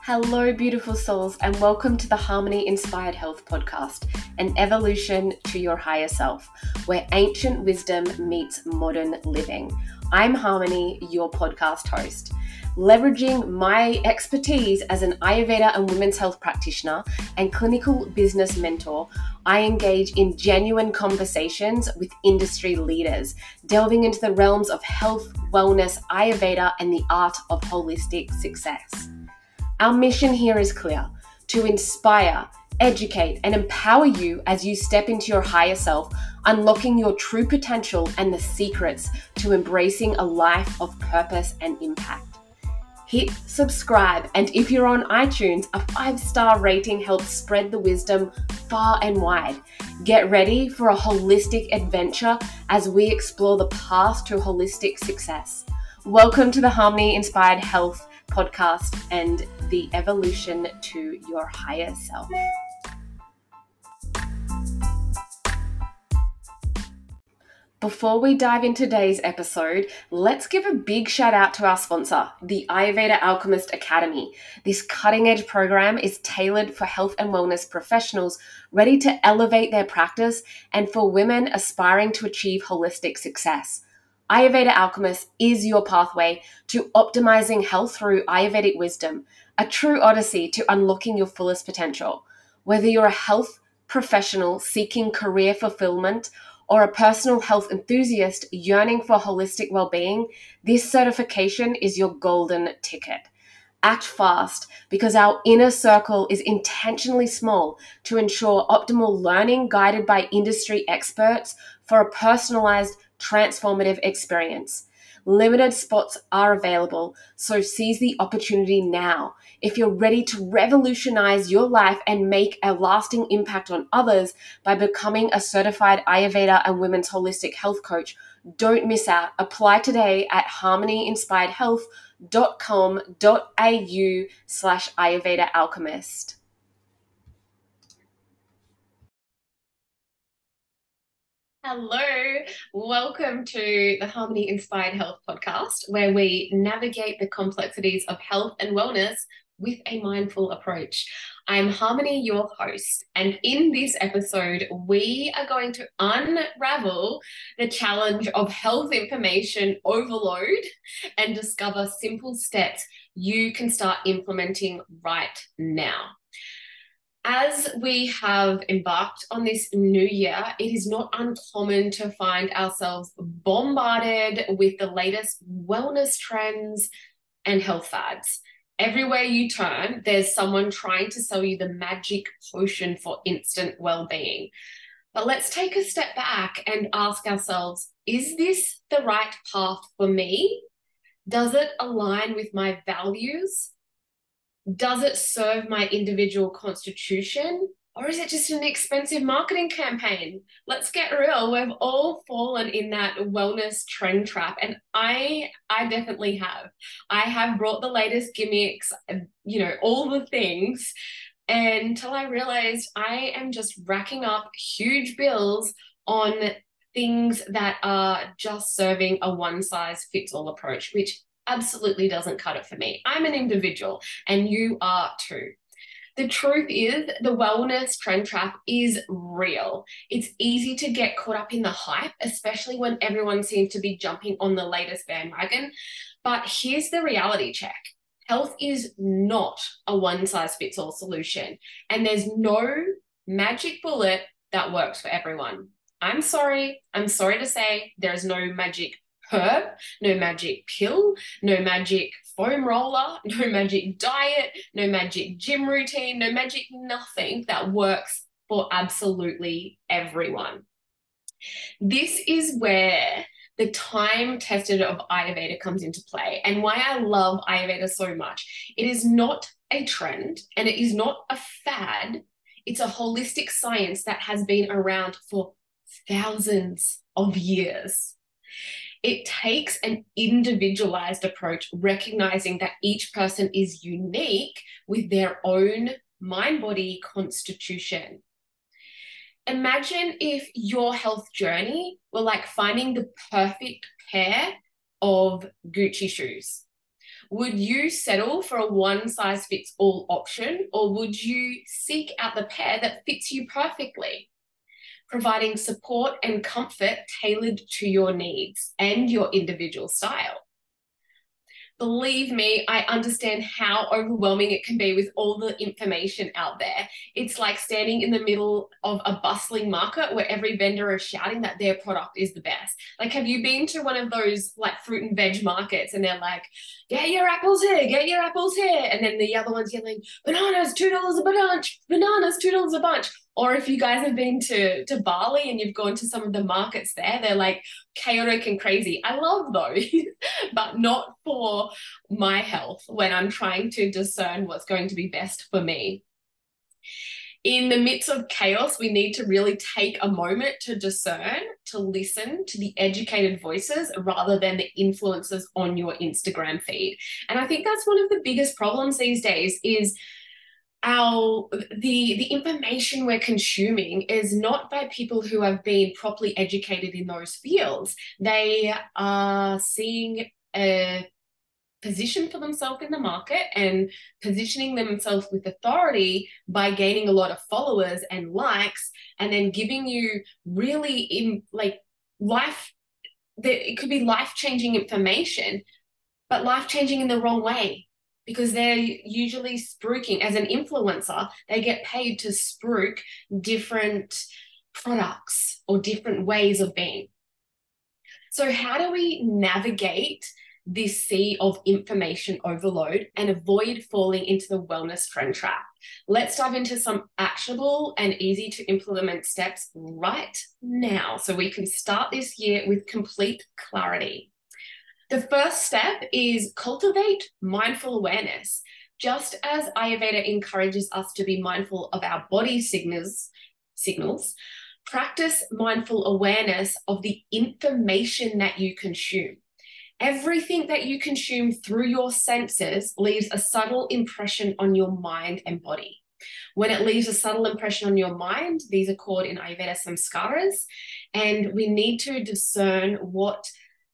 Hello, beautiful souls, and welcome to the Harmony Inspired Health Podcast, an evolution to your higher self, where ancient wisdom meets modern living. I'm Harmony, your podcast host. Leveraging my expertise as an Ayurveda and women's health practitioner and clinical business mentor, I engage in genuine conversations with industry leaders, delving into the realms of health, wellness, Ayurveda, and the art of holistic success. Our mission here is clear: to inspire, educate, and empower you as you step into your higher self, unlocking your true potential and the secrets to embracing a life of purpose and impact. Hit subscribe, and if you're on iTunes, a 5-star rating helps spread the wisdom far and wide. Get ready for a holistic adventure as we explore the path to holistic success. Welcome to the Harmony Inspired Health Podcast and the evolution to your higher self. Before we dive into today's episode, let's give a big shout out to our sponsor, the Ayurveda Alchemist Academy. This cutting-edge program is tailored for health and wellness professionals ready to elevate their practice and for women aspiring to achieve holistic success. Ayurveda Alchemist is your pathway to optimizing health through Ayurvedic wisdom, a true odyssey to unlocking your fullest potential. Whether you're a health professional seeking career fulfillment or a personal health enthusiast yearning for holistic well-being, this certification is your golden ticket. Act fast, because our inner circle is intentionally small to ensure optimal learning guided by industry experts for a personalized, transformative experience. Limited spots are available, so seize the opportunity now. If you're ready to revolutionize your life and make a lasting impact on others by becoming a certified Ayurveda and women's holistic health coach, don't miss out. Apply today at harmonyinspiredhealth.com.au/Ayurveda Alchemist. Hello, welcome to the Harmony Inspired Health Podcast, where we navigate the complexities of health and wellness with a mindful approach. I'm Harmony, your host, and in this episode, we are going to unravel the challenge of health information overload and discover simple steps you can start implementing right now. As we have embarked on this new year, it is not uncommon to find ourselves bombarded with the latest wellness trends and health fads. Everywhere you turn, there's someone trying to sell you the magic potion for instant well-being. But let's take a step back and ask ourselves, is this the right path for me? Does it align with my values? Does it serve my individual constitution? Or is it just an expensive marketing campaign? Let's get real. We've all fallen in that wellness trend trap. And I definitely have. I have brought the latest gimmicks, all the things, until I realized I am just racking up huge bills on things that are just serving a one-size-fits-all approach, which absolutely doesn't cut it for me. I'm an individual and you are too. The truth is, the wellness trend trap is real. It's easy to get caught up in the hype, especially when everyone seems to be jumping on the latest bandwagon. But here's the reality check. Health is not a one-size-fits-all solution, and there's no magic bullet that works for everyone. I'm sorry to say there's no magic herb, no magic pill, no magic foam roller, no magic diet, no magic gym routine, no magic nothing that works for absolutely everyone. This is where the time tested of Ayurveda comes into play, and why I love Ayurveda so much. It is not a trend and it is not a fad. It's a holistic science that has been around for thousands of years. It takes an individualized approach, recognizing that each person is unique with their own mind-body constitution. Imagine if your health journey were like finding the perfect pair of Gucci shoes. Would you settle for a one-size-fits-all option, or would you seek out the pair that fits you perfectly, providing support and comfort tailored to your needs and your individual style? Believe me, I understand how overwhelming it can be with all the information out there. It's like standing in the middle of a bustling market where every vendor is shouting that their product is the best. Like, have you been to one of those like fruit and veg markets and they're like, get your apples here, get your apples here. And then the other one's yelling, bananas, $2 a bunch, bananas, $2 a bunch. Or if you guys have been to Bali and you've gone to some of the markets there, they're like chaotic and crazy. I love those, but not for my health when I'm trying to discern what's going to be best for me. In the midst of chaos, we need to really take a moment to discern, to listen to the educated voices rather than the influencers on your Instagram feed. And I think that's one of the biggest problems these days is the information we're consuming is not by people who have been properly educated in those fields. They are seeing a position for themselves in the market and positioning themselves with authority by gaining a lot of followers and likes, and then giving you really it could be life-changing information, but life-changing in the wrong way. Because they're usually spruiking. As an influencer, they get paid to spruik different products or different ways of being. So how do we navigate this sea of information overload and avoid falling into the wellness trend trap? Let's dive into some actionable and easy to implement steps right now so we can start this year with complete clarity. The first step is cultivate mindful awareness. Just as Ayurveda encourages us to be mindful of our body signals, practice mindful awareness of the information that you consume. Everything that you consume through your senses leaves a subtle impression on your mind and body. When it leaves a subtle impression on your mind, these are called in Ayurveda samskaras, and we need to discern what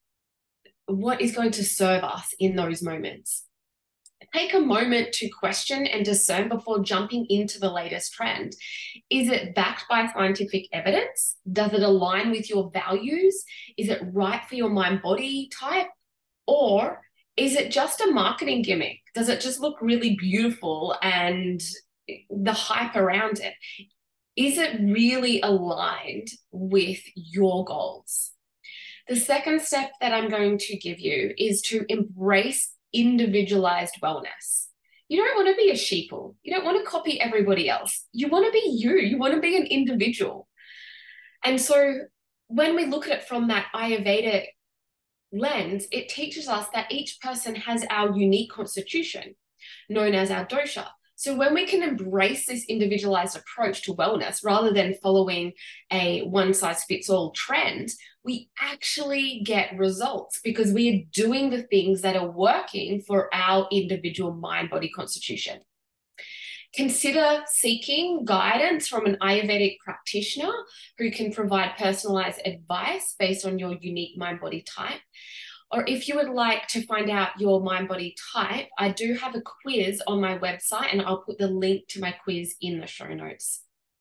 is going to serve us in those moments. Take a moment to question and discern before jumping into the latest trend. Is it backed by scientific evidence? Does it align with your values? Is it right for your mind-body type? Or is it just a marketing gimmick? Does it just look really beautiful and the hype around it? Is it really aligned with your goals? The second step that I'm going to give you is to embrace individualized wellness. You don't want to be a sheeple. You don't want to copy everybody else. You want to be you. You want to be an individual. And so when we look at it from that Ayurvedic lens, it teaches us that each person has our unique constitution, known as our dosha. So when we can embrace this individualized approach to wellness rather than following a one-size-fits-all trend, we actually get results because we are doing the things that are working for our individual mind-body constitution. Consider seeking guidance from an Ayurvedic practitioner who can provide personalized advice based on your unique mind-body type. Or if you would like to find out your mind-body type, I do have a quiz on my website and I'll put the link to my quiz in the show notes.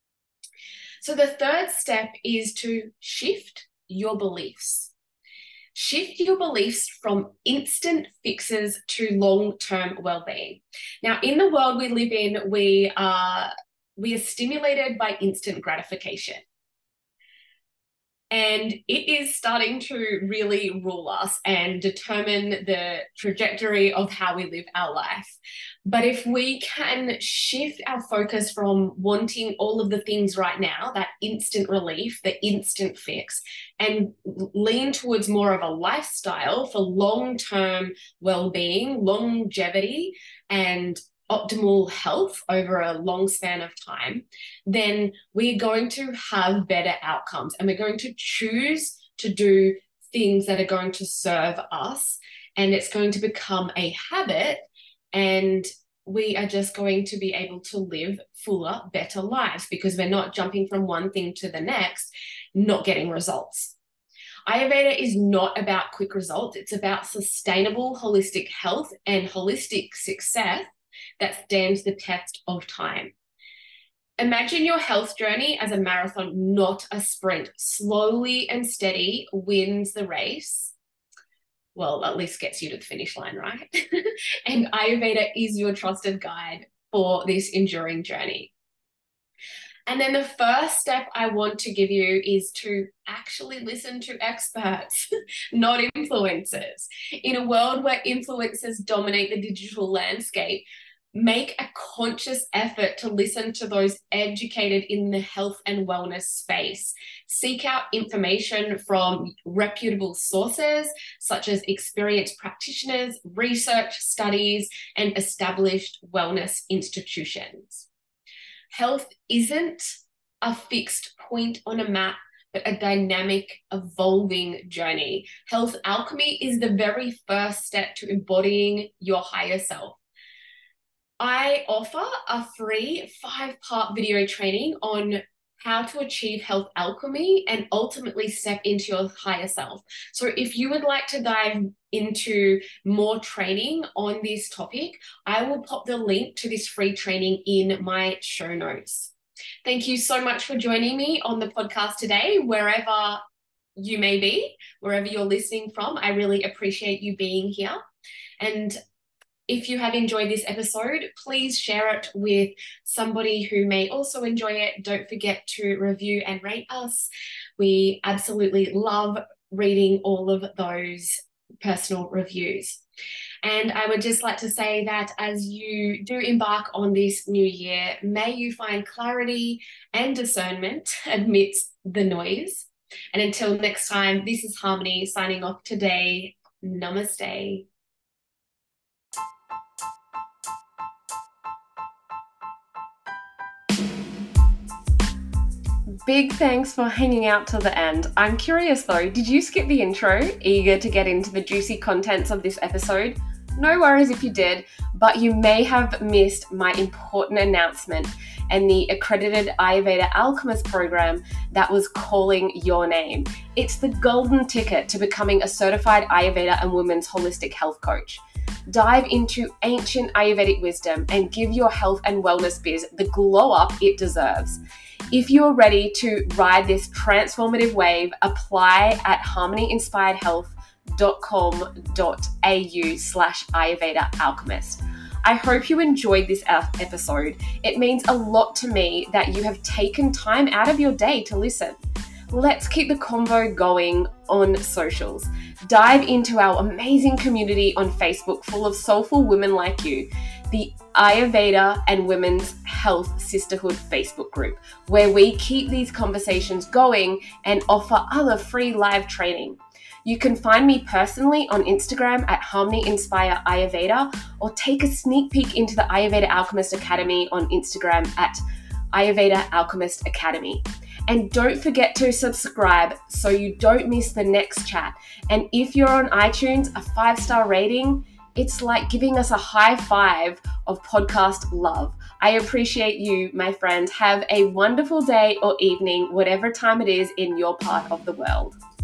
So the third step is to shift your beliefs. Shift your beliefs from instant fixes to long-term well-being. Now, in the world we live in, we are stimulated by instant gratification. And it is starting to really rule us and determine the trajectory of how we live our life. But if we can shift our focus from wanting all of the things right now, that instant relief, the instant fix, and lean towards more of a lifestyle for long-term well-being, longevity, and optimal health over a long span of time, then we're going to have better outcomes and we're going to choose to do things that are going to serve us, and it's going to become a habit, and we are just going to be able to live fuller, better lives because we're not jumping from one thing to the next, not getting results. Ayurveda is not about quick results. It's about sustainable holistic health and holistic success that stands the test of time. Imagine your health journey as a marathon, not a sprint. Slowly and steady wins the race. Well, at least gets you to the finish line, right? And Ayurveda is your trusted guide for this enduring journey. And then the first step I want to give you is to actually listen to experts, not influencers. In a world where influencers dominate the digital landscape, make a conscious effort to listen to those educated in the health and wellness space. Seek out information from reputable sources, such as experienced practitioners, research studies, and established wellness institutions. Health isn't a fixed point on a map, but a dynamic, evolving journey. Health alchemy is the very first step to embodying your higher self. I offer a free 5-part video training on how to achieve health alchemy and ultimately step into your higher self. So if you would like to dive into more training on this topic, I will pop the link to this free training in my show notes. Thank you so much for joining me on the podcast today, wherever you may be, wherever you're listening from. I really appreciate you being here. And if you have enjoyed this episode, please share it with somebody who may also enjoy it. Don't forget to review and rate us. We absolutely love reading all of those personal reviews. And I would just like to say that as you do embark on this new year, may you find clarity and discernment amidst the noise. And until next time, this is Harmony signing off today. Namaste. Big thanks for hanging out till the end. I'm curious though, did you skip the intro, eager to get into the juicy contents of this episode? No worries if you did, but you may have missed my important announcement and the accredited Ayurveda Alchemist program that was calling your name. It's the golden ticket to becoming a certified Ayurveda and women's holistic health coach. Dive into ancient Ayurvedic wisdom and give your health and wellness biz the glow up it deserves. If you're ready to ride this transformative wave, apply at harmonyinspiredhealth.com.au/Ayurveda Alchemist. I hope you enjoyed this episode. It means a lot to me that you have taken time out of your day to listen. Let's keep the convo going on socials. Dive into our amazing community on Facebook full of soulful women like you, the Ayurveda and Women's Health Sisterhood Facebook group, where we keep these conversations going and offer other free live training. You can find me personally on Instagram at Harmony Inspire Ayurveda, or take a sneak peek into the Ayurveda Alchemist Academy on Instagram at Ayurveda Alchemist Academy. And don't forget to subscribe so you don't miss the next chat. And if you're on iTunes, a 5-star rating, it's like giving us a high five of podcast love. I appreciate you, my friends. Have a wonderful day or evening, whatever time it is in your part of the world.